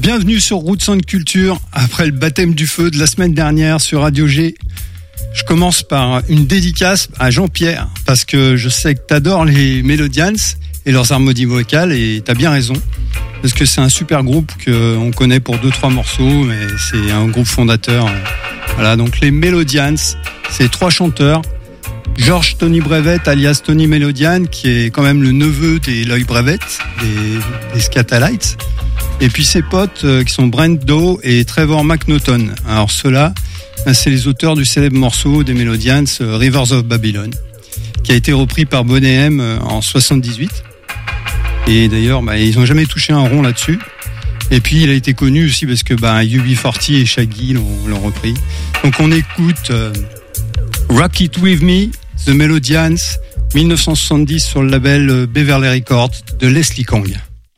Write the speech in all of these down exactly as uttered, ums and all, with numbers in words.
Bienvenue sur Roots and Culture, après le baptême du feu de la semaine dernière sur Radio G. Je commence par une dédicace à Jean-Pierre, parce que je sais que t'adores les Melodians et leurs harmonies vocales, et t'as bien raison, parce que c'est un super groupe qu'on connaît pour deux trois morceaux, mais c'est un groupe fondateur. Voilà, donc les Melodians, c'est trois chanteurs. George Tony Brevet, alias Tony Melodian, qui est quand même le neveu d'Eloy Brevet, des, des Skatalites. Et puis ses potes euh, qui sont Brent Doe et Trevor McNaughton. Alors ceux-là, ben, c'est les auteurs du célèbre morceau des Melodians, euh, Rivers of Babylon, qui a été repris par Boney M euh, en soixante-dix-huit. Et d'ailleurs, ben, ils n'ont jamais touché un rond là-dessus. Et puis il a été connu aussi parce que ben, U B quarante et Shaggy l'ont, l'ont repris. Donc on écoute euh, Rock It With Me, The Melodians, dix-neuf cent soixante-dix sur le label Beverly Records de Leslie Kang.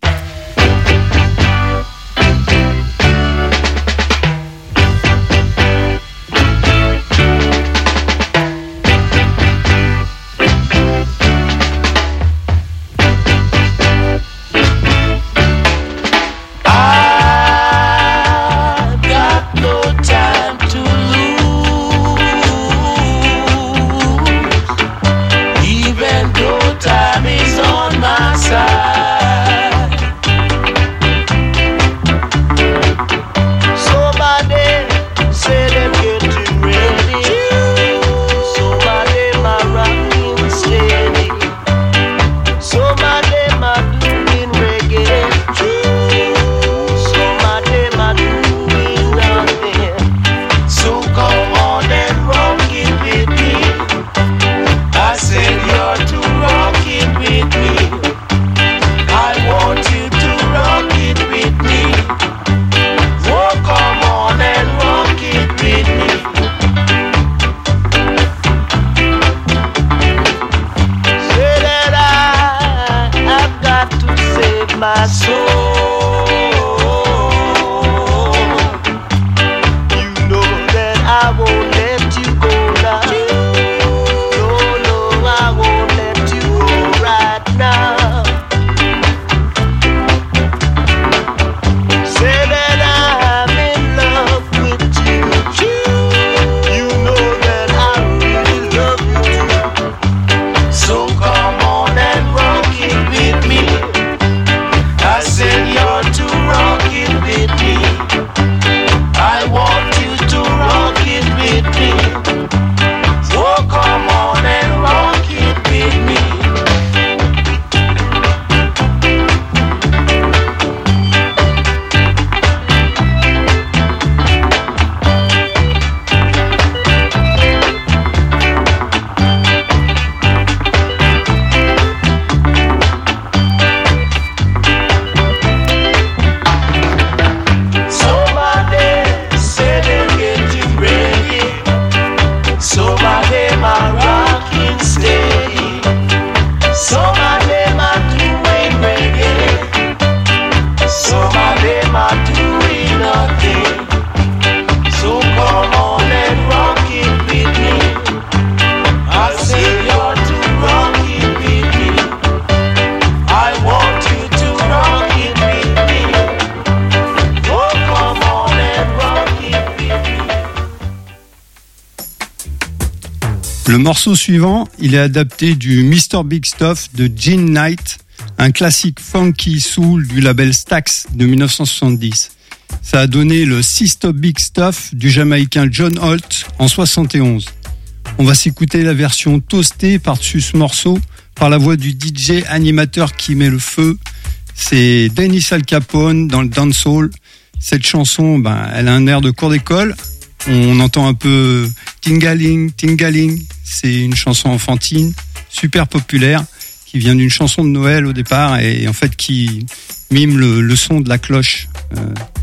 Le morceau suivant, il est adapté du mister Big Stuff de Gene Knight, un classique funky soul du label Stax de dix-neuf cent soixante-dix. Ça a donné le Sister Big Stuff du Jamaïcain John Holt en soixante et onze. On va s'écouter la version toastée par-dessus ce morceau par la voix du D J animateur qui met le feu. C'est Dennis Al Capone dans le dancehall. Cette chanson, ben, elle a un air de cours d'école. On entend un peu Tingaling, Tingaling. C'est une chanson enfantine, super populaire, qui vient d'une chanson de Noël au départ et en fait qui mime le, le son de la cloche. Euh,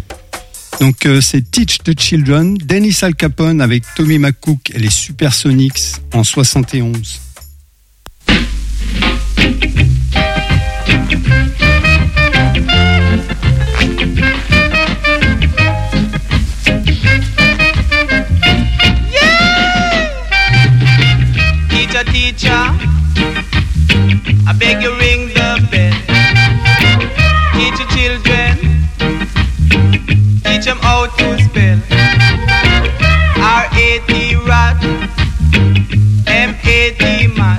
donc euh, c'est Teach the Children, Dennis Al Capone avec Tommy McCook et les Supersonics en soixante et onze. Teacher, I beg you ring the bell. Teach your children them how to spell. R A T rat, M A T mat,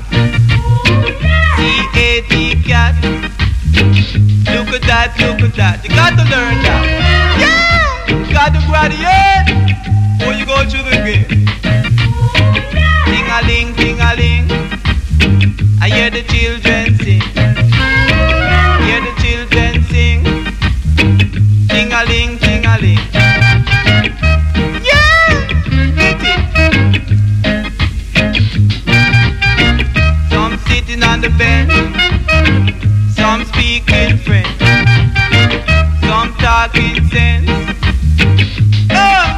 C A T cat. Look at that, look at that. You got to learn that. Yeah! You got to graduate before you go through the gate. Ting-a-ling, ting-a-ling. I hear the children sing. Hear the children sing. Ting-a-ling, ting-a-ling. Yeah! Hit it. Some sitting on the bench. Some speaking French. Some talking sense. Oh!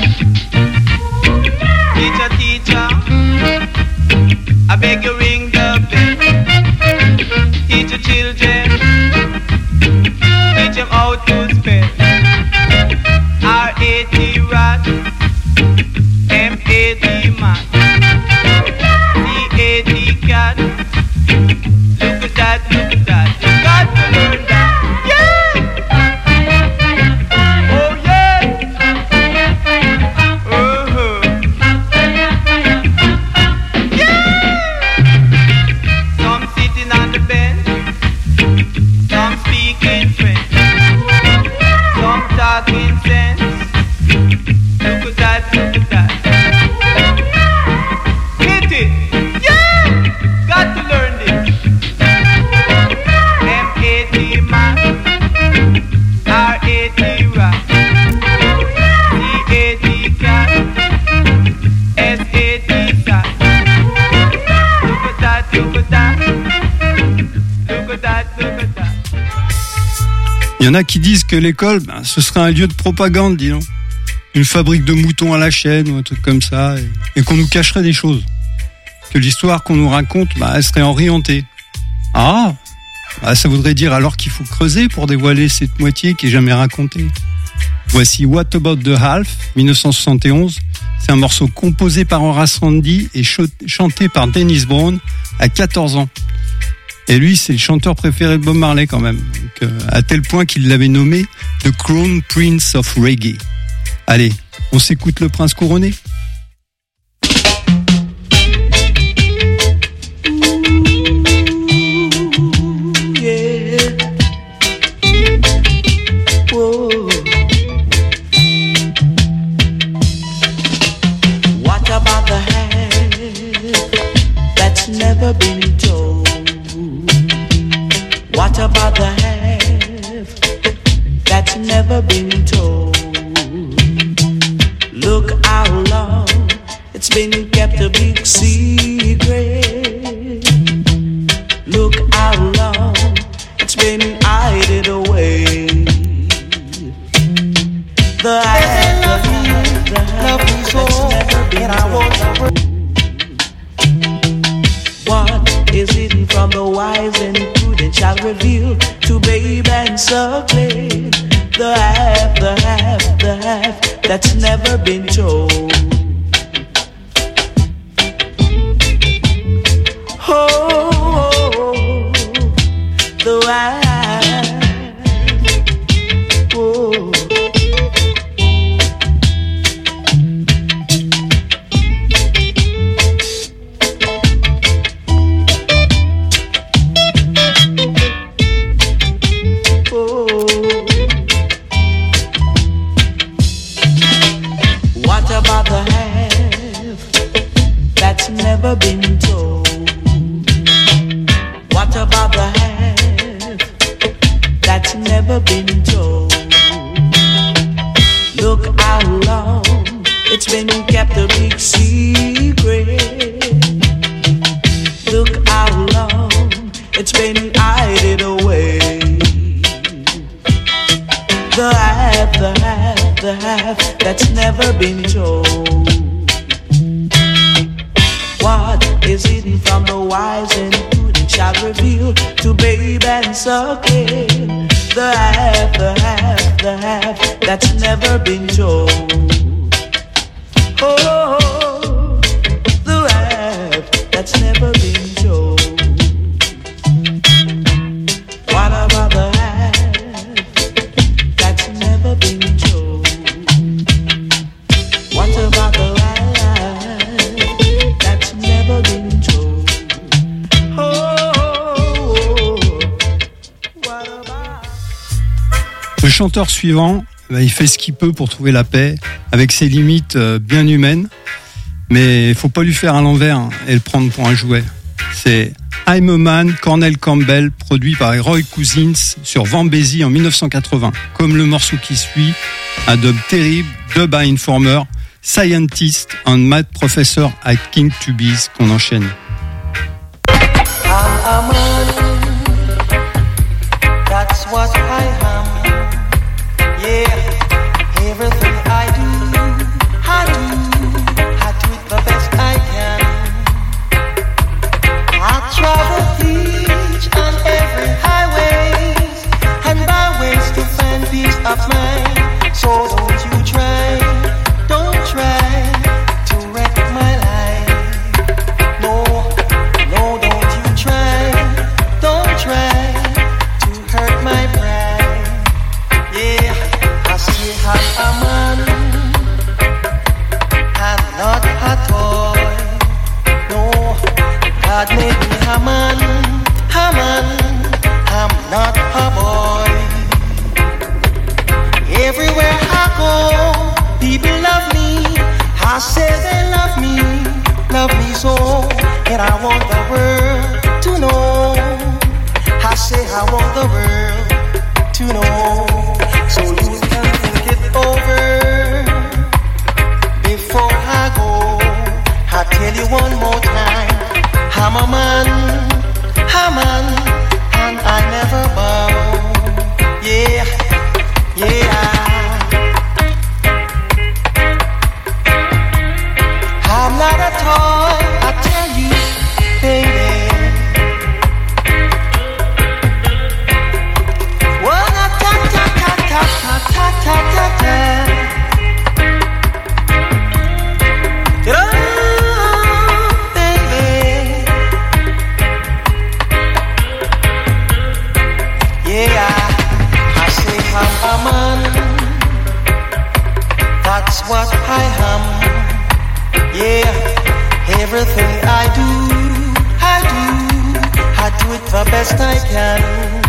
Teacher, teacher, I beg you ring the bell. Teach your children, teach them how to spell. R A T rat, M A T mat, C A T cat. Look at that, look at that. You got to learn that. Yeah! Oh yeah! Uh-huh. Some sitting on the bench, some speaking French, some talking sense. Look at that, look at that. Hit it! Yeah! Got to learn this. M A T mat, R A T rat, C A T cat, S A T sat. Look at that, look at that. Look at that, look at that. Il y en a qui disent que l'école, ben, ce serait un lieu de propagande, dis donc. Une fabrique de moutons à la chaîne ou un truc comme ça, et, et qu'on nous cacherait des choses. Que l'histoire qu'on nous raconte, ben, elle serait orientée. Ah, ben, ça voudrait dire alors qu'il faut creuser pour dévoiler cette moitié qui est jamais racontée. Voici What About the Half, dix-neuf cent soixante et onze. C'est un morceau composé par Horace Randy et ch- chanté par Dennis Brown à quatorze ans. Et lui, c'est le chanteur préféré de Bob Marley quand même. Donc, euh, à tel point qu'il l'avait nommé The Crown Prince of Reggae. Allez, on s'écoute le prince couronné. What about the hand that's never been told? What about the half that's never been told? Look how long it's been kept a big secret. Look how long it's been hidden away. The half, the half, the half that's never been told. What is hidden from the wise and prudent shall reveal to babe and suckling. The half, the half, the half that's never been told. Oh, the half, oh. What about the half that's never been told? What about the half that's never been told? Look how long it's been kept a big secret. Look how long it's been hidden away. The half, the half, the half that's never been told. What is hidden from the wise and prudent shall reveal to babe and suckling. The half, the half, the half that's never been told. Oh, the half that's never been told. What about the half that's never been told? chanteur suivant, bah, il fait ce qu'il peut pour trouver la paix, avec ses limites euh, bien humaines, mais il faut pas lui faire à l'envers hein, et le prendre pour un jouet. C'est I'm a Man, Cornell Campbell, produit par Roy Cousins sur Vambézy en dix-neuf cent quatre-vingts. Comme le morceau qui suit, un dub terrible, dub à Informer, Scientist and Math Professor at King Tubies qu'on enchaîne. I'm a man, that's what I am. Yeah, everything I do, I do, I do it the best I can. I travel each and every highways and byways to find peace of mind. So don't you try, don't try to wreck my life. No, no, don't you try, don't try to hurt my pride. Yeah, I say I'm a man, I'm not a toy. No, God made me a man, a man, I'm not a boy. Everywhere I go, people love me. I say they love me, love me so, and I want the world to know. I say I want the world to know. So you can think it over before I go. I tell you one more time, I'm a man, a man, and I never bow. Yeah, yeah. I'm not a toy, I tell you, baby. Well, ta ta ta ta ta ta ta ta ta. Oh, baby. Yeah, I say I'm a man. That's what I am. Yeah, everything I do, I do, I do it the best I can.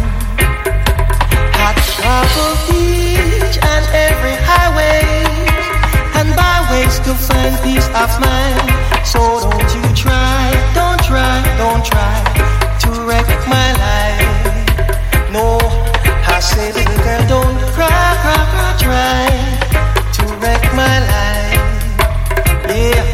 I travel each and every highway and byways to find peace of mind. So don't you try, don't try, don't try to wreck my life. No, I say little girl, don't cry, cry, cry, try to wreck my life. Yeah.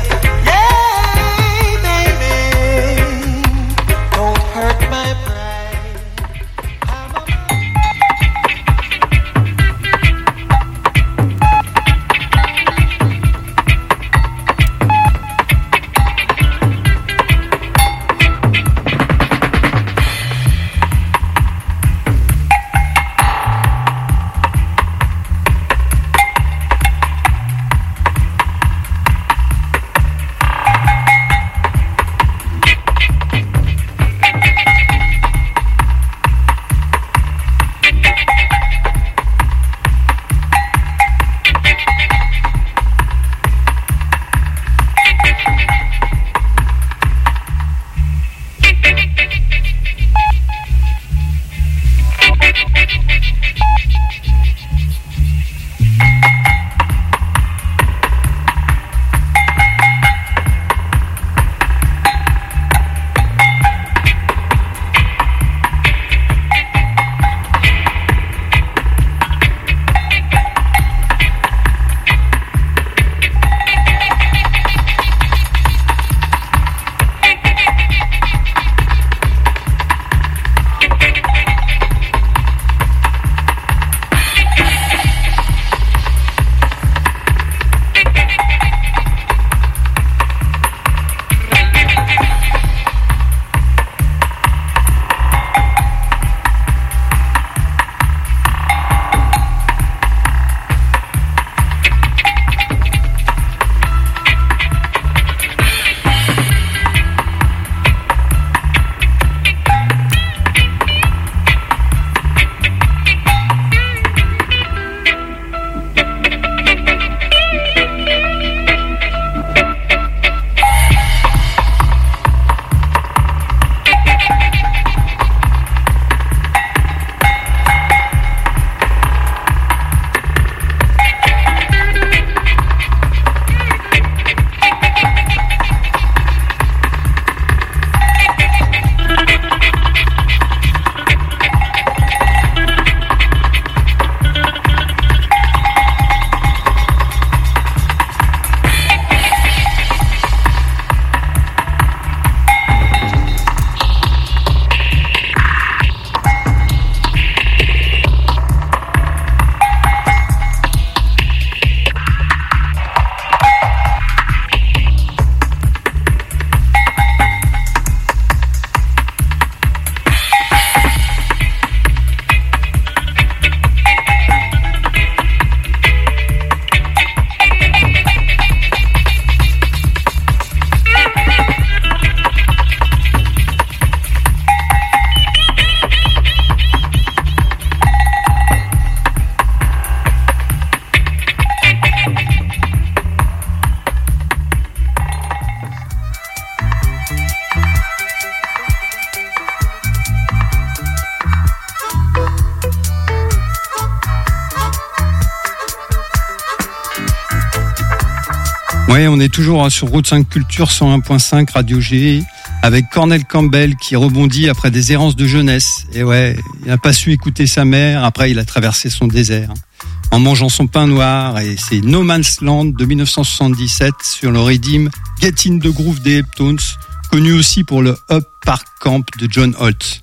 Ouais, on est toujours sur Route cinq Culture cent un point cinq Radio G avec Cornel Campbell qui rebondit après des errances de jeunesse. Et ouais, il n'a pas su écouter sa mère, après il a traversé son désert en mangeant son pain noir, et c'est No Man's Land de dix-neuf cent soixante-dix-sept sur le Redeem Get in the Groove des Heptones, connu aussi pour le Up Park Camp de John Holt.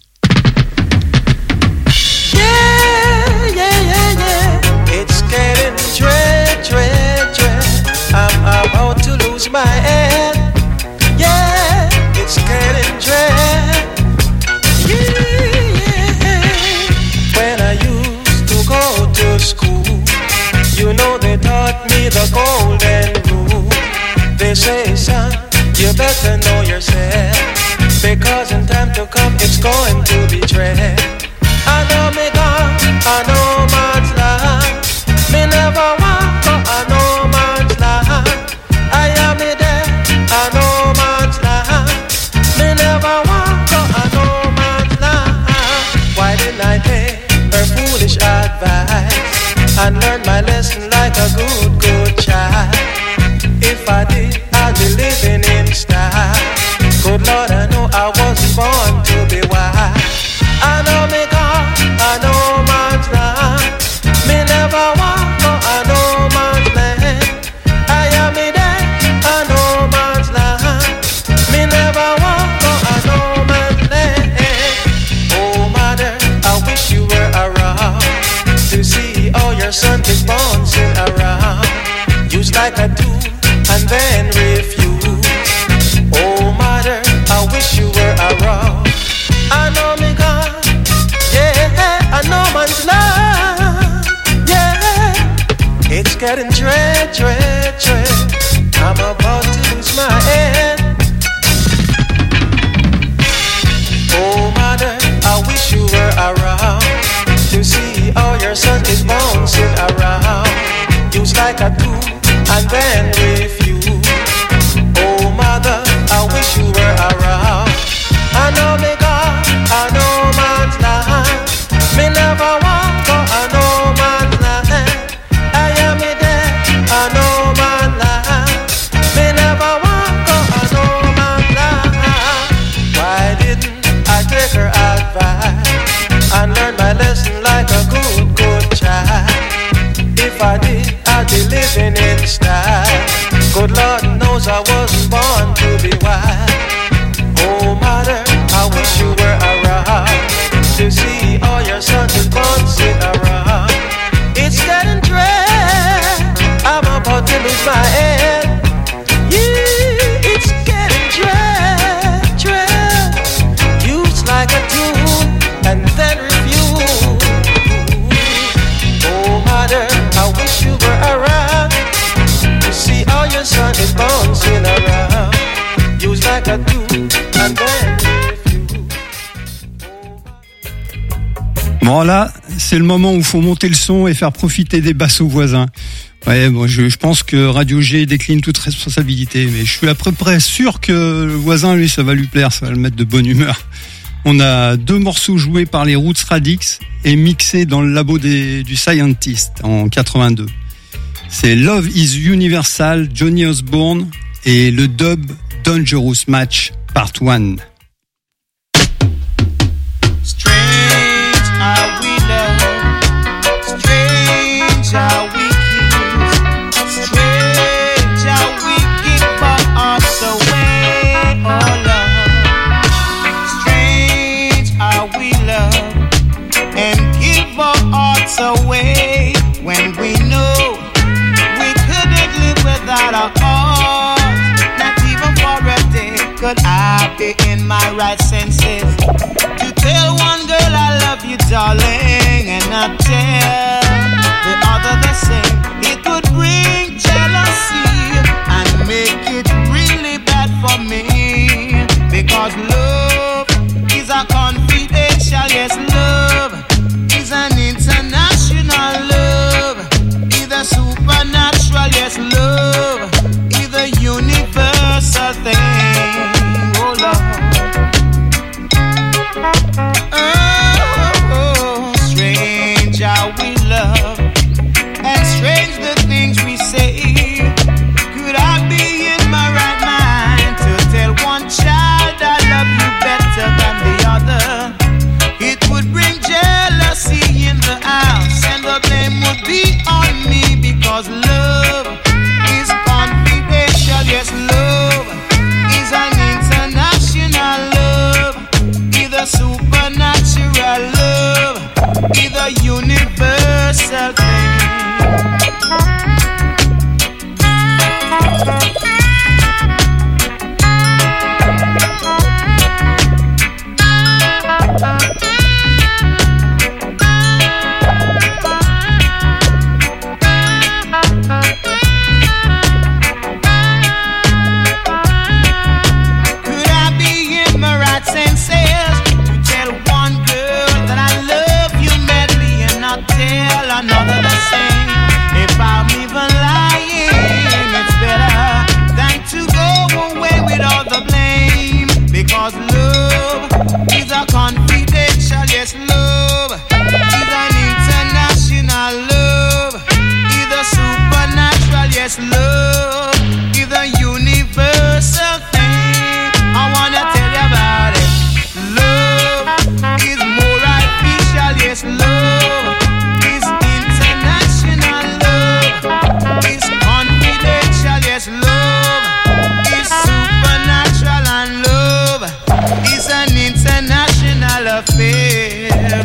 Yeah, yeah, yeah, yeah. It's getting dread, dread, dread. I'm about to lose my head. Yeah, it's getting dread. Yeah, yeah. When I used to go to school, you know they taught me the golden rule. They say, son, you better know yourself, because in time to come it's going to be dread. I know me gone, I know man's land. Me never walk, but I know man's land. I am me there, I know man's land. Me never walk, but I know man's land. Why didn't I take her foolish advice and learn my lesson like a good, good child? If I did, I'd be living in style. Good Lord, I know I wasn't born to be wise. I know me God, I know man's land. Me never walk, but I know man's land. I am me there, I know man's land. Me never walk, but I know man's land. Oh mother, I wish you were around to see how your son is bouncing around. Used like a tool and then refuse. Oh mother, I wish you were around. I know me God, yeah, I know man's love, yeah. It's getting dread, dread, dread. I'm about to lose my head. Oh mother, I wish you were around to see how your son is bouncing around. Used like a tool and then refuse. Oh mother, I wish you were around. I know me God, I know man's land. Me never walk, but I know man's land. I am me there, I know man's land. Me never walk, but I know man's land. Why didn't I take her advice and learn my lesson like a good, good child? If I did, I'd be living in style. Good Lord knows I wasn't born to be wise. Oh mother, I wish you were around to see all your sons is bouncing around. It's getting dread, I'm about to lose my head. Yeah, it's getting dread, dread. Used like a tool and then refuse. Oh mother, I wish you were around to see all your son is bouncing around. Used like a tool and then refuse. Bon là, c'est le moment où il faut monter le son et faire profiter des basses aux voisins. Ouais, bon, je, je pense que Radio G décline toute responsabilité, mais je suis à peu près sûr que le voisin, lui, ça va lui plaire, ça va le mettre de bonne humeur. On a deux morceaux joués par les Roots Radix et mixés dans le labo des, du Scientist en quatre-vingt-deux. C'est Love is Universal, Johnny Osborne, et le dub Dangerous Match Part un. Strange how we love, strange how we kiss, strange how we give our hearts away, oh love. Strange how we love and give our hearts away when we know we couldn't live without our hearts. Not even for a day could I be in my right senses to tell one girl I love you, darling, and not tell the other the same. It would bring jealousy and make it really bad for me, because love is a confidential, yes, love is an international love, either supernatural, yes, love is a universal thing, oh love. Oh, strange how we love yes, love is a universal thing. I wanna tell you about it. Love is more artificial, yes, love is international. Love is confidential, yes, love is supernatural, and love is an international affair.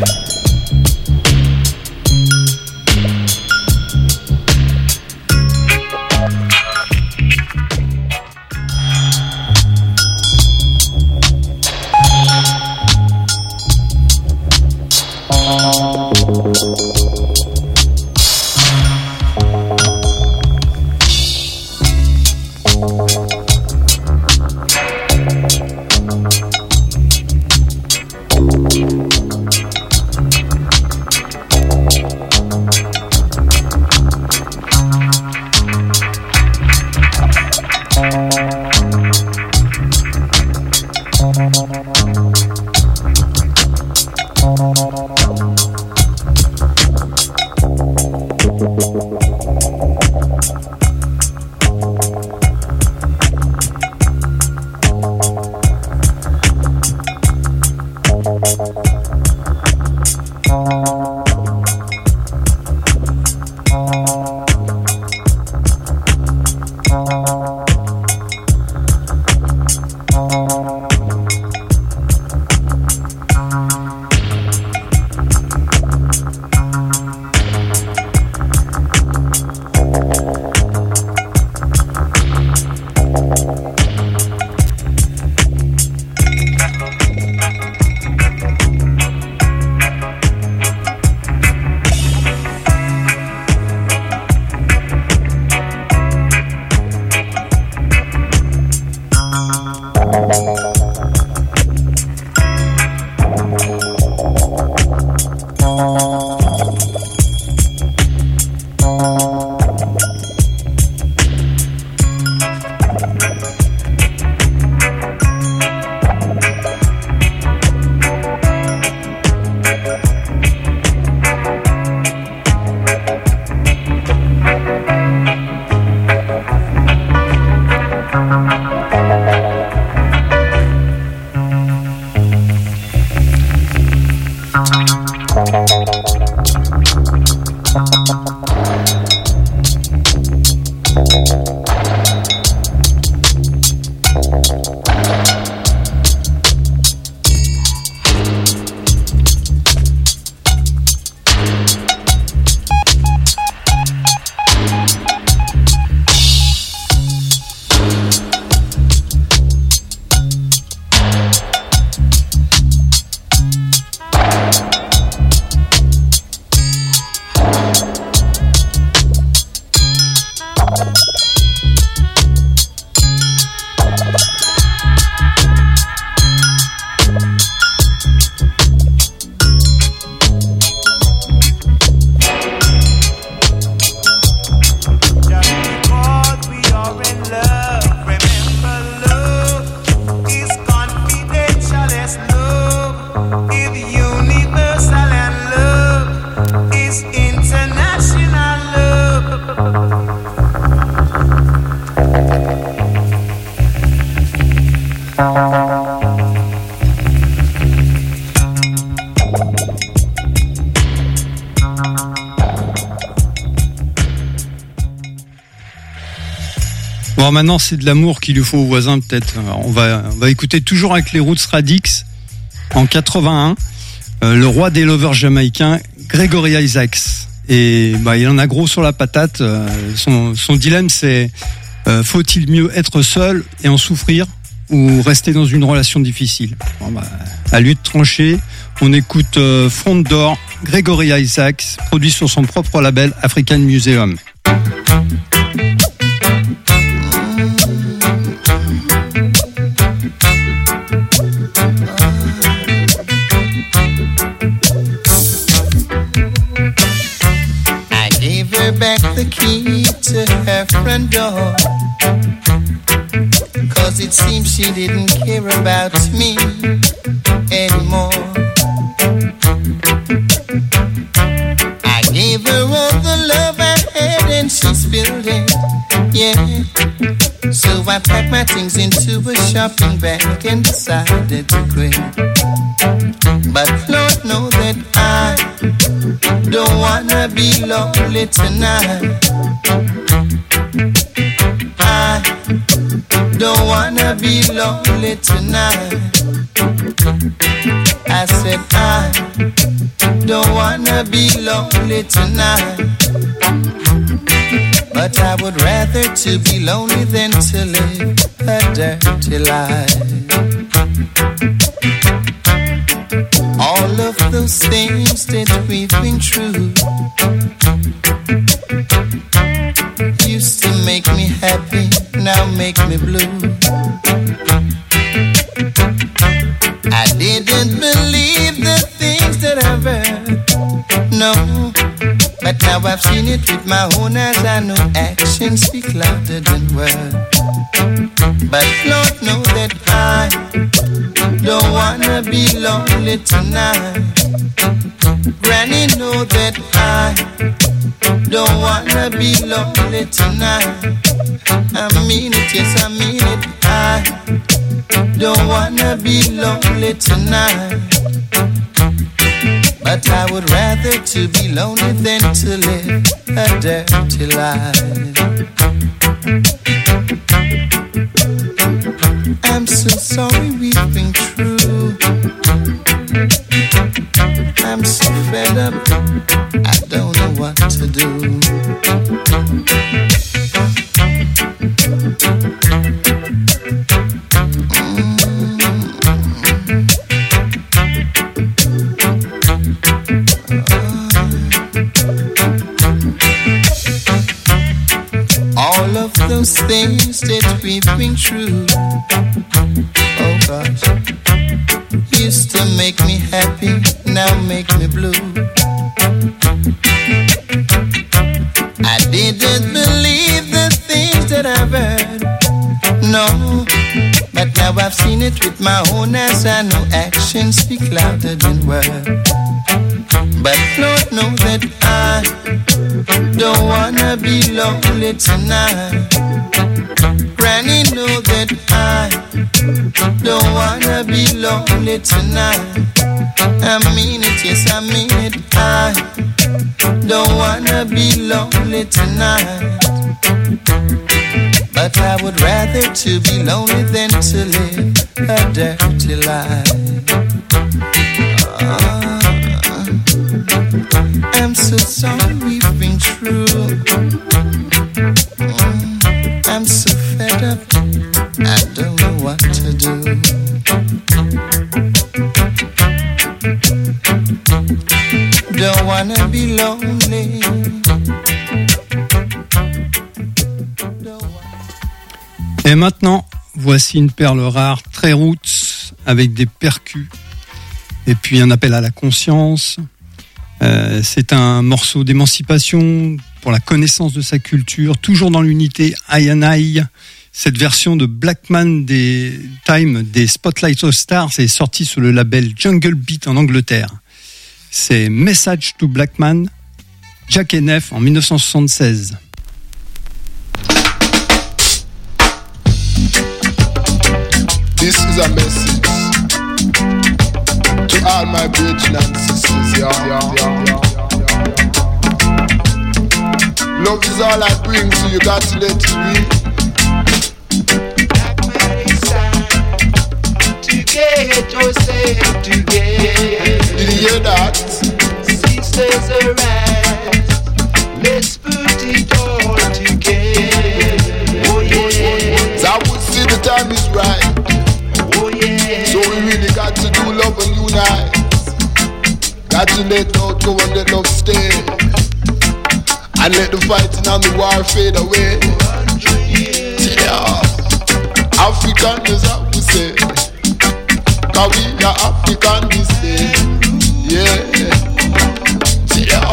Bon, maintenant c'est de l'amour qu'il lui faut aux voisins peut-être. On va, on va écouter toujours avec les Roots Radix en quatre-vingt-un, euh, le roi des lovers jamaïcains, Gregory Isaacs. Et bah, il en a gros sur la patate. Euh, son, son dilemme c'est euh, faut-il mieux être seul et en souffrir ou rester dans une relation difficile. Bon, bah, à lui de trancher. On écoute euh, Front d'Or, Gregory Isaacs, produit sur son propre label African Museum. Back the key to her front door, 'cause it seems she didn't care about me anymore. I gave her all the love I had and she spilled it yeah. So I packed my things into a shopping bag and decided to quit. But Lord knows that I don't wanna be lonely tonight. I don't wanna be lonely tonight. I said I don't wanna be lonely tonight. But I would rather to be lonely than to live a dirty life. All of those things that we've been through used to make me happy, now make me blue. I didn't believe the things that I've heard, no. But now I've seen it with my own eyes. I know actions speak louder than words. But Lord knows that I don't wanna be lonely tonight. Granny know that I don't wanna be lonely tonight. I mean it, yes I mean it. I don't wanna be lonely tonight. But I would rather to be lonely than to live a dirty life. I'm so sorry we've been true. I'm so fed up, I don't know what to do. All of those things that we've been through, oh gosh, used to make me happy, now make me blue. I didn't believe the things that I've heard, no. But now I've seen it with my own eyes. I know actions speak louder than words. But Lord knows that I don't wanna be lonely tonight. Granny know that I don't wanna be lonely tonight. I mean it, yes I mean it. I don't wanna be lonely tonight. But I would rather to be lonely than to live a dirty life. Oh. I'm so sorry we've been through. Mm, I'm so fed up, I don't know what to do. Don't wanna be lonely. Et maintenant, voici une perle rare, très roots, avec des percus. Et puis un appel à la conscience. Euh, c'est un morceau d'émancipation pour la connaissance de sa culture, toujours dans l'unité I and I. Cette version de Blackman des Time des Spotlight All Stars est sortie sur le label Jungle Beat en Angleterre. C'est Message to Blackman, Jack N F en dix-neuf cent soixante-seize. This is a message to all my brethren and sisters, yeah, yeah, yeah, yeah. Love is all I bring, so you got to let it be. To get yourself together. Did you hear that? Sisters arise, let's put it all together. Oh yeah. So I would say the time is right. Oh yeah. So we really got to do love and unite. Got to let out go and let love stay. And let the fighting and the war fade away. Yeah. African is how we say. Cause we are African this day. Yeah. Yeah.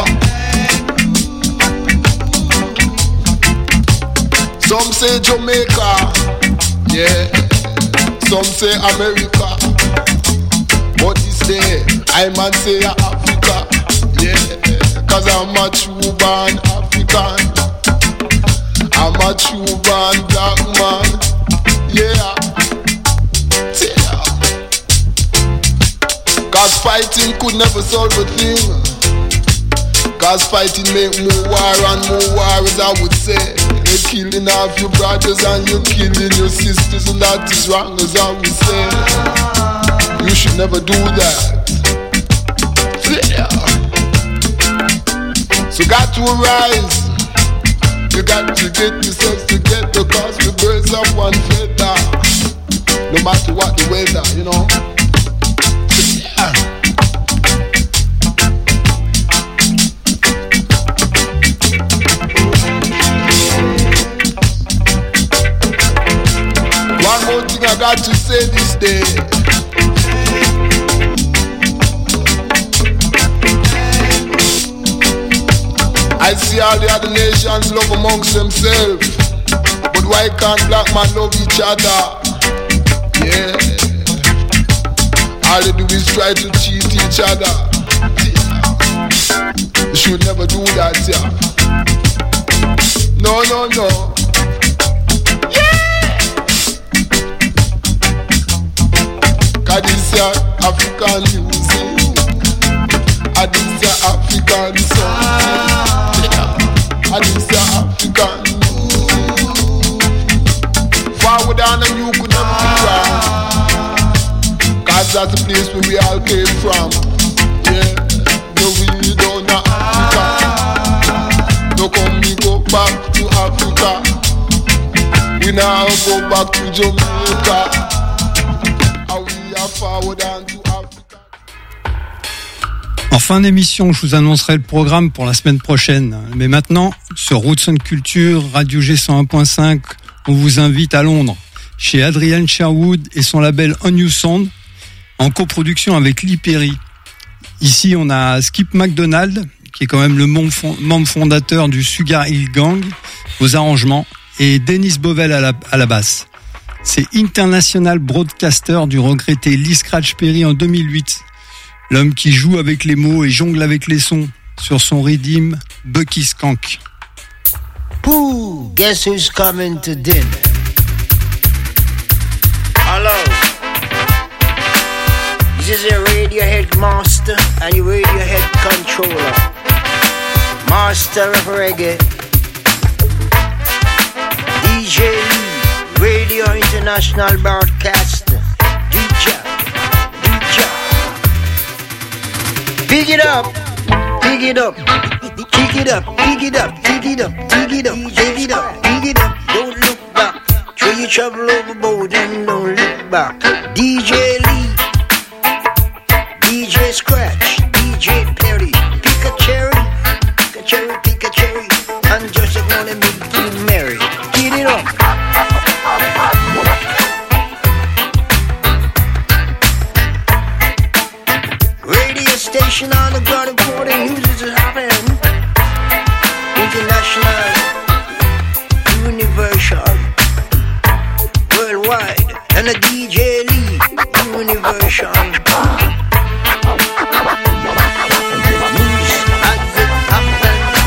Some say Jamaica. Yeah. Some say America. But this day I man say Africa. Yeah. Cause I'm a true born African. I'm a a true born black man. Yeah. Yeah. Cause fighting could never solve a thing. Cause fighting make more war and more war, as I would say. You're killing off your brothers and you're killing your sisters, and that is wrong, as I would say. You should never do that. Yeah. So got to arise. You got to get yourself together, cause we birds of one feather. No matter what the weather, you know. Yeah. One more thing I got to say this day. I see all the other nations love amongst themselves, but why can't black man love each other? Yeah. All they do is try to cheat each other. Yeah. You should never do that, yeah. No, no, no. Yeah. Cause this is African music, and this is African song. And it's the African. Forward on and you could never be wrong. Cause that's the place where we all came from. Yeah, no we don't know Africa. No come we go back to Africa. We now go back to Jamaica. And we are forward on to Africa. En fin d'émission, je vous annoncerai le programme pour la semaine prochaine. Mais maintenant, sur Roots and Culture, Radio G cent un point cinq, on vous invite à Londres, chez Adrian Sherwood et son label On New Sound, en coproduction avec Lee Perry. Ici, on a Skip McDonald, qui est quand même le membre fondateur du Sugar Hill Gang, aux arrangements, et Dennis Bovell à la, à la basse. C'est International Broadcaster du regretté Lee Scratch Perry en deux mille huit. L'homme qui joue avec les mots et jongle avec les sons sur son rythme Bucky Skank. Pooh, guess who's coming to dinner? Hello. This is your Radiohead master and your Radiohead controller. Master of reggae. D J Lee, Radio International Broadcaster. D J. Pick it up, pick it up, kick it up, pick it up, pick it up, pick it up, pick it up, pick it up. Don't look back. Throw your trouble overboard and don't look back. D J Lee, D J Scratch, D J Perry, pick a cherry, pick a cherry, pick a cherry, and just gonna make you merry. Get it up. Station on the ground reporting news is happening. International, universal, worldwide, and a D J Lee, universal. News as it happens.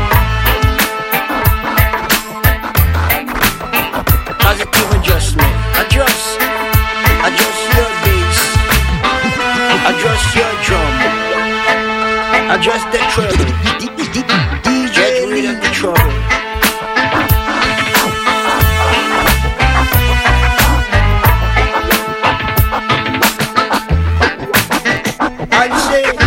Positive adjustment. Adjust, adjust your bass. Adjust your drum. Adjust the treble. D J rid of the trouble. I say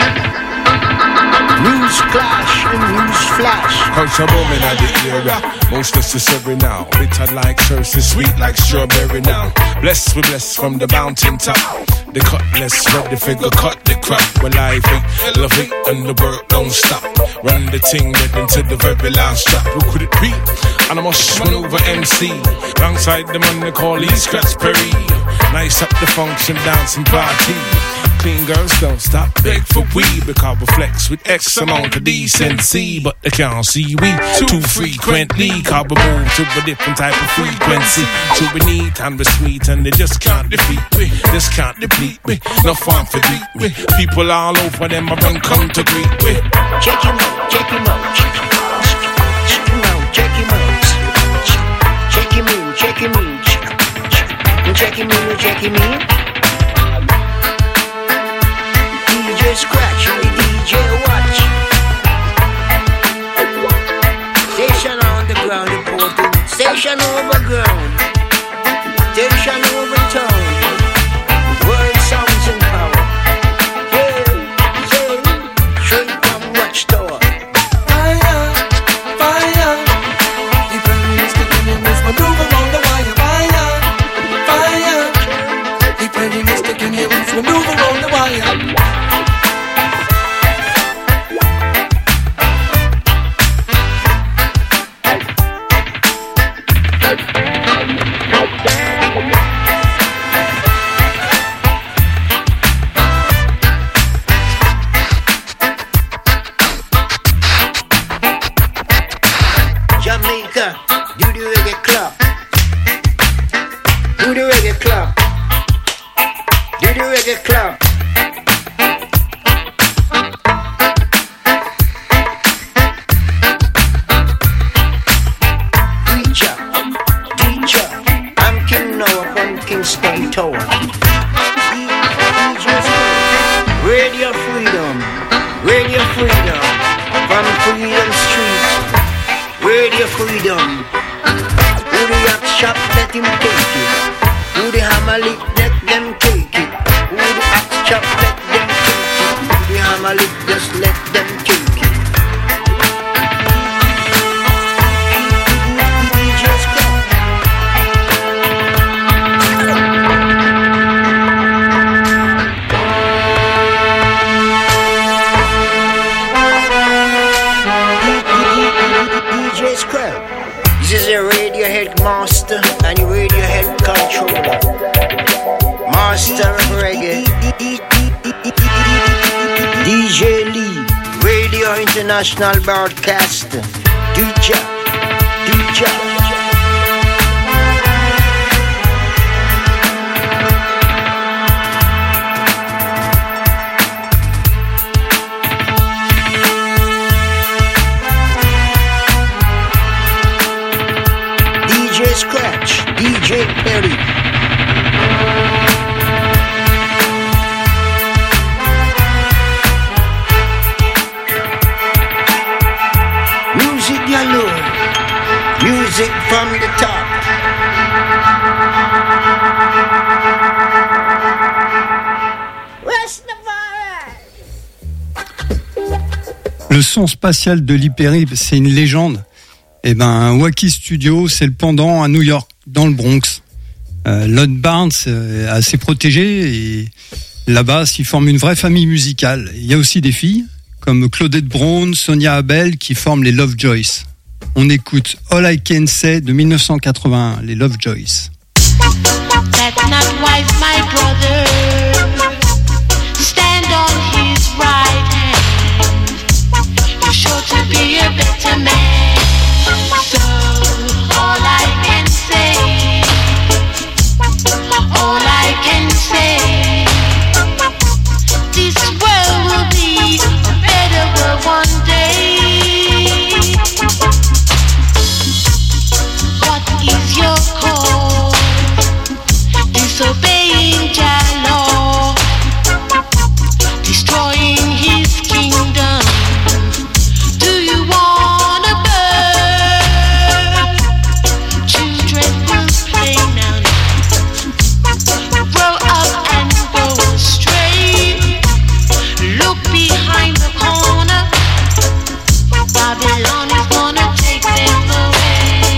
Culture booming at the area. most necessary now. Bitter like Cersei, sweet like strawberry now. Blessed, we blessed from the mountain top. The cutlass, ready figure, cut the crap. Well, I think, love it, and the work don't stop. Run the ting, get into the very last drop. Who could it be? And I must maneuver M C. Alongside the man they call Lee Scratch Perry. Nice up the function, dancing party. Clean girls don't stop, beg for weed. Because we flex with X amount of decency. But they can't see we too frequently. Cause we move to a different type of frequency. So we neat and we sweet and they just can't defeat me. Just can't deplete me. No fun for deep me. People all over them I run come to greet me. Check him out, check him out. Check him out, check him out. Check him in, check him in. Check him in, check him in. D J Scratch and the D J Watch. Station on the ground reporting. Station over ground. Station over town. World sounds and power. Yeah, yeah. Straight from Watchtower. Fire, fire. The Prime Minister can move maneuver on the wire. Fire, fire. The Prime Minister can move maneuver on the wire. Jamaica, do the reggae club. Do the reggae club. Do the reggae club. Teacher, teacher, I'm King Noah from Kingston Tower. Radio Freedom, Radio Freedom, from Freedom Street. Radio Freedom. Who the yak shop, let him take it. Who the hammer lick, let them take it. Who the axe chop, let them take it. Who the hammer lick, just let them take it. D J Scratch. D J Scratch. This is a Radiohead master and a Radiohead controller. Master of reggae. D J Lee, Radio International Broadcaster. D J, D J. D J Scratch, D J Perry. Music galore, music from the top. Le son spatial de Lee Perry, c'est une légende. Eh ben, Wacky Studio, c'est le pendant à New York, dans le Bronx. Euh, Lord Barnes est assez protégé et là-bas, s'ils forment une vraie famille musicale. Il y a aussi des filles, comme Claudette Brown, Sonia Abel, qui forment les Lovejoys. On écoute All I Can Say de dix-neuf cent quatre-vingt-un, les Lovejoys. That's not wise, my brother. Stand on his right hand. You're sure to be a better man. So all I can say, all I can say, this world will be a better world one day. What is your cause? Disobeying Jah law, destroying his kingdom. Do you wanna burn? Children will play now. Grow up and go astray. Look behind the corner. Babylon is gonna take them away.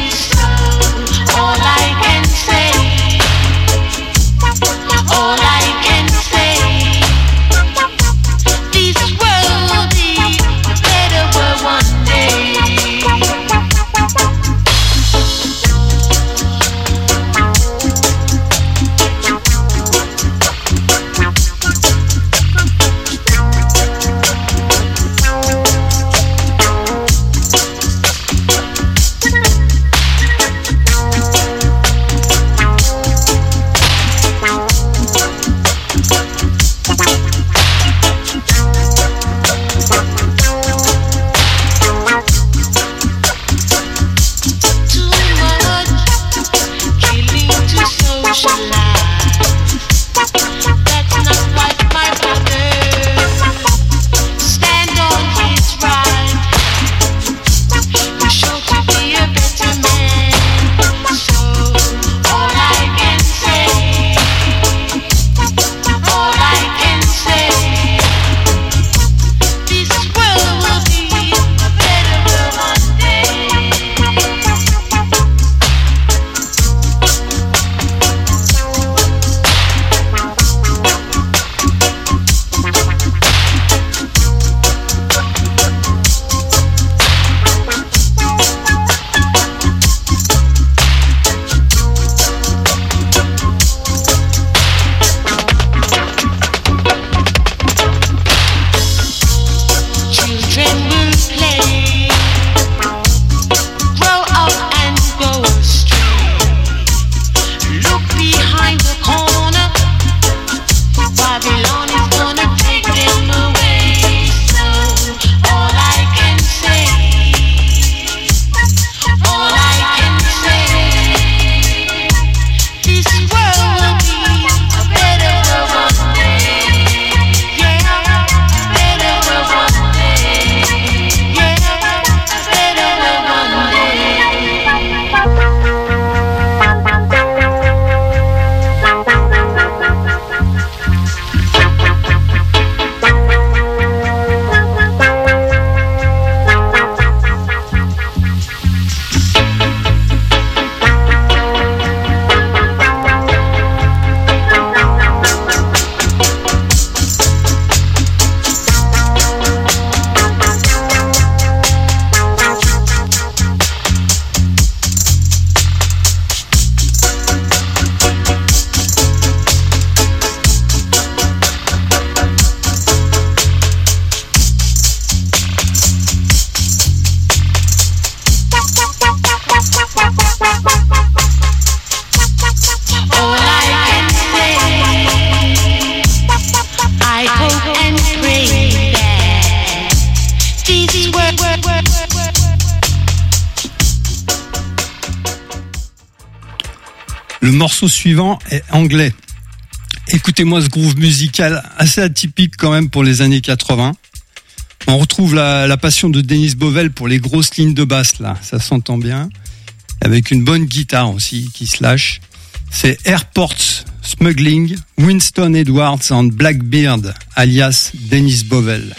Le morceau suivant est anglais. Écoutez-moi ce groove musical assez atypique quand même pour les années quatre-vingts. On retrouve la, la passion de Dennis Bovell pour les grosses lignes de basse là, ça s'entend bien. Avec une bonne guitare aussi qui se lâche. C'est Airports Smuggling, Winston Edwards and Blackbeard, alias Dennis Bovell.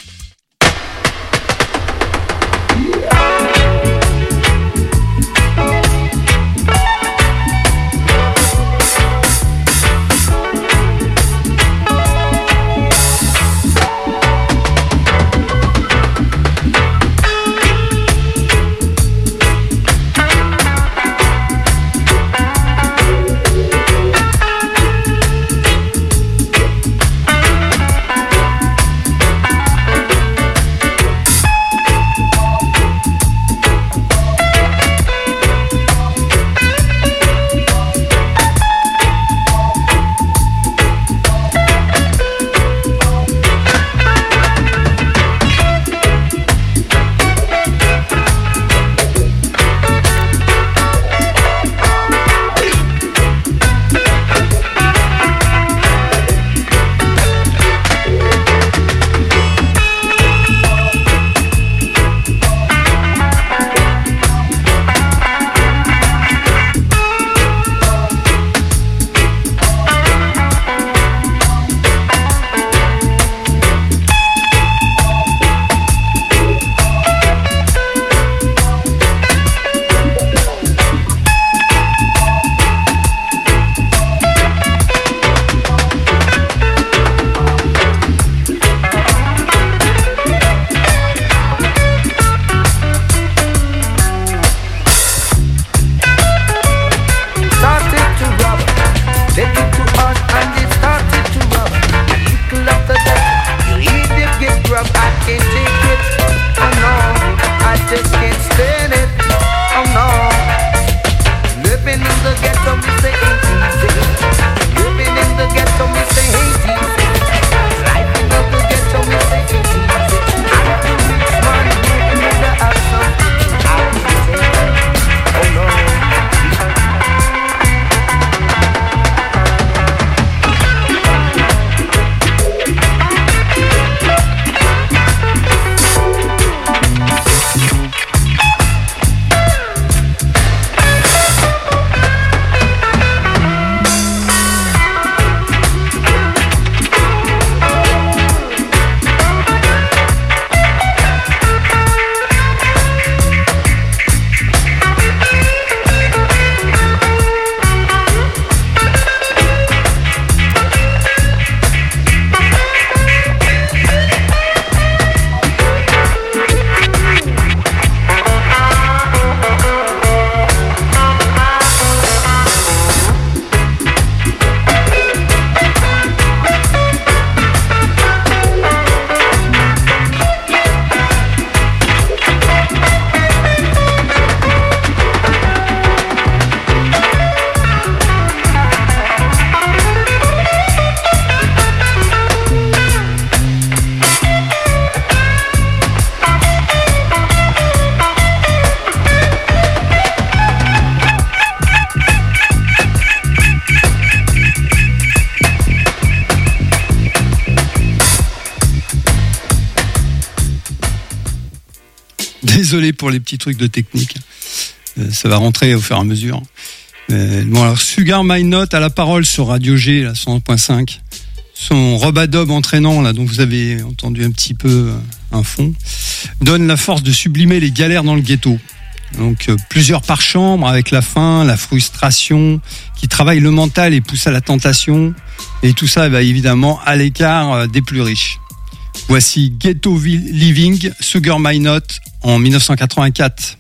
Désolé pour les petits trucs de technique. Euh, ça va rentrer au fur et à mesure. Euh, bon, alors, Sugar My Note à la parole sur Radio G, là, cent un point cinq. Son robadob entraînant, là, dont vous avez entendu un petit peu euh, un fond, donne la force de sublimer les galères dans le ghetto. Donc, euh, plusieurs par chambre, avec la faim, la frustration, qui travaille le mental et pousse à la tentation. Et tout ça, bah, évidemment, à l'écart euh, des plus riches. Voici Ghetto Living, Sugar My Note, en dix-neuf cent quatre-vingt-quatre.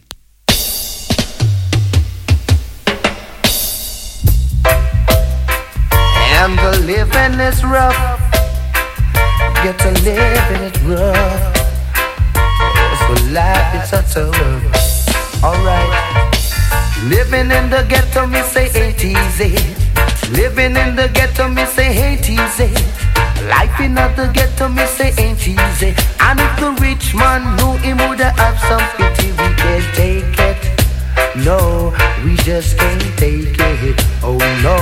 And the living is rough. Get to living it rough. So life is such a rough. Alright. Living in the ghetto, me say ain't easy. Living in the ghetto, me say ain't easy. Life in the ghetto, me say ain't easy. And if the rich man knew him would have some pity, we can't take it. No, we just can't take it. Oh no.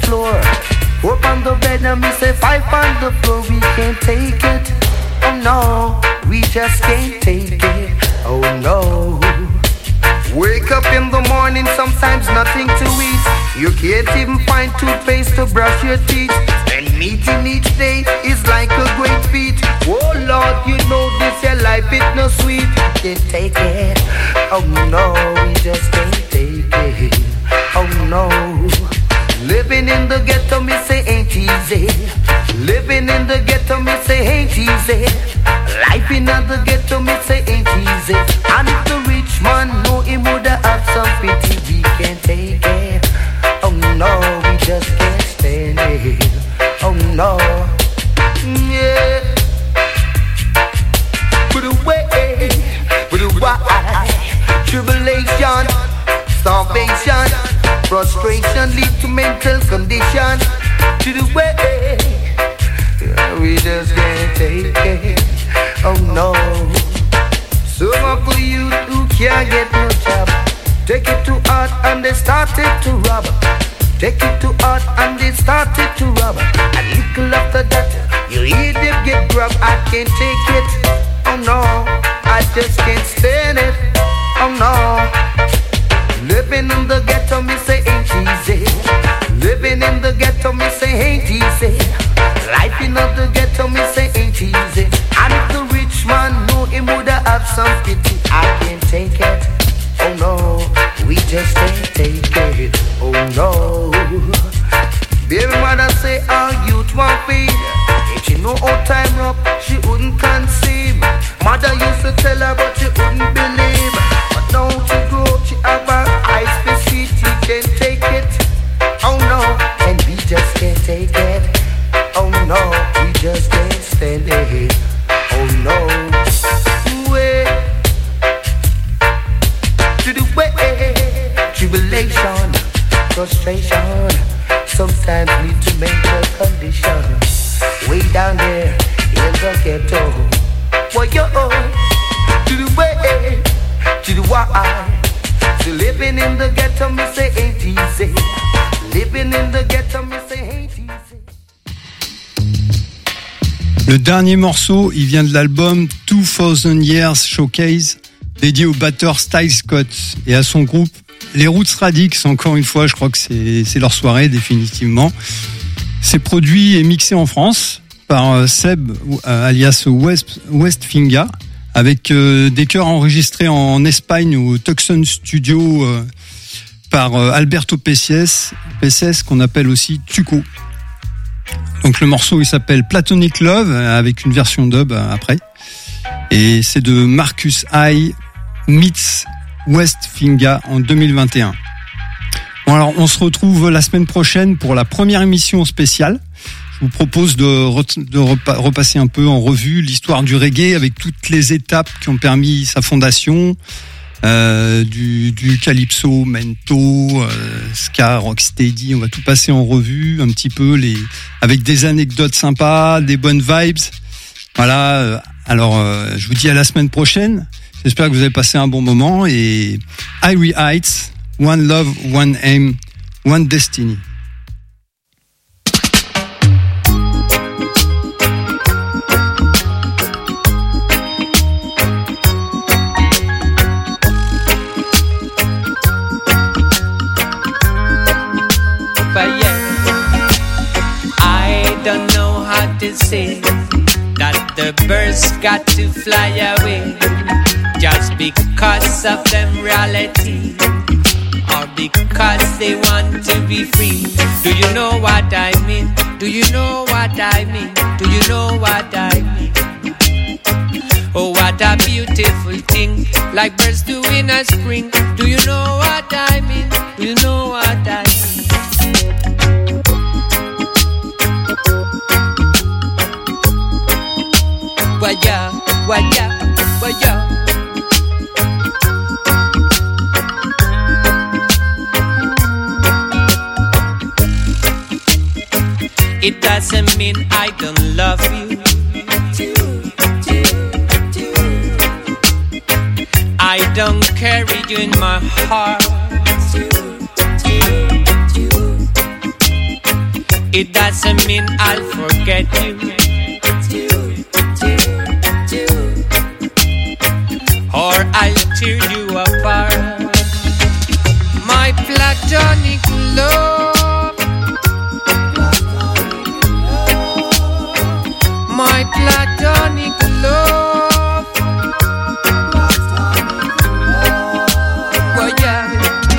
floor. Four on the bed and me say five on the floor. We can't take it. Oh no, we just can't take it. Oh no. Wake up in the morning, sometimes nothing to eat. You can't even find toothpaste to brush your teeth. And meeting each day is like a great feat. Oh Lord, you know this your life, it no sweet. Can't take it. Oh no, we just can't take it. Oh no. Living in the ghetto, me say ain't easy. Living in the ghetto, me say ain't easy. Life in the ghetto, me say ain't easy. And if the rich man know him woulda have some pity, we can't take it. Oh no, we just can't stand it. Oh no, yeah. Put away, put away. Tribulation, starvation, frustration lead to mental condition. To the way, we just can't take it. Oh no. Some of the youth who can't get no job, take it to heart and they started to rob. Take it to heart and they started to rob. A little after that, you hear them get grabbed. I can't take it. Oh no, I just can't stand it. Oh no. Living in the ghetto, me say ain't easy. Living in the ghetto, me say ain't easy. Life in the ghetto, me say ain't easy. And if the rich man know him woulda have some pity, I can't take it. Oh no, we just can't take it. Oh no. Baby mother say our youth won't feed. If she know how time up, she wouldn't conceive. Mother used to tell her but she wouldn't believe. But now she grow up, she have her eyes for sweet. She can't take it. Oh no, and we just can't take it. Oh no, we just can't stand it. Oh no, way to the way. Tribulation, frustration, sometimes lead to mental condition. Way down there in the ghetto. Why yo, to the way, to the why. So living in the ghetto, me say ain't easy. Living in the ghetto, me say ain't easy. Le dernier morceau, il vient de l'album two thousand Years Showcase, dédié au batteur Styles Scott et à son groupe Les Roots Radix. Encore une fois, je crois que c'est, c'est leur soirée définitivement. C'est produit et mixé en France par Seb, alias West, Westfinga, avec euh, des chœurs enregistrés en Espagne au Tucson Studio euh, par euh, Alberto Peces, Peces, qu'on appelle aussi Tuco. Donc le morceau il s'appelle Platonic Love avec une version dub après, et c'est de Marcus I meets Westfinga en deux mille vingt et un. Bon alors on se retrouve la semaine prochaine pour la première émission spéciale. Je vous propose de, re- de repa- repasser un peu en revue l'histoire du reggae avec toutes les étapes qui ont permis sa fondation, euh, du, du calypso, mento, euh, ska, rocksteady. On va tout passer en revue un petit peu, les, avec des anecdotes sympas, des bonnes vibes. Voilà. Alors, euh, je vous dis à la semaine prochaine. J'espère que vous avez passé un bon moment, et Irie Heights, One Love, One Aim, One Destiny. Don't know how to say that the birds got to fly away just because of them reality, or because they want to be free. Do you know what I mean? Do you know what I mean? Do you know what I mean? Oh, what a beautiful thing, like birds do in a spring. Do you know what I mean? Do you know what I mean? Waya, waya, waya. It doesn't mean I don't love you. I don't carry you in my heart. it doesn't mean I'll forget you. Or I'll tear you apart. My platonic love, my platonic love. Well, yeah,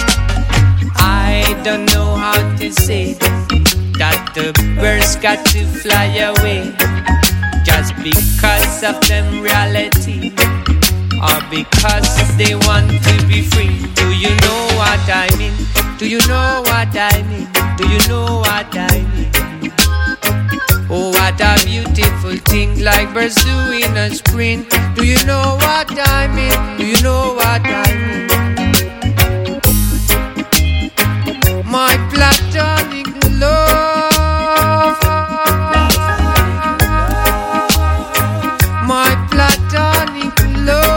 I don't know how to say that the birds got to fly away just because of them reality. Or because they want to be free. Do you know what I mean? Do you know what I mean? Do you know what I mean? Oh, what a beautiful thing, like birds do in a spring. Do you know what I mean? Do you know what I mean? My platonic love, my platonic love.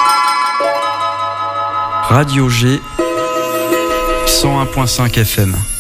Radio G cent un point cinq F M.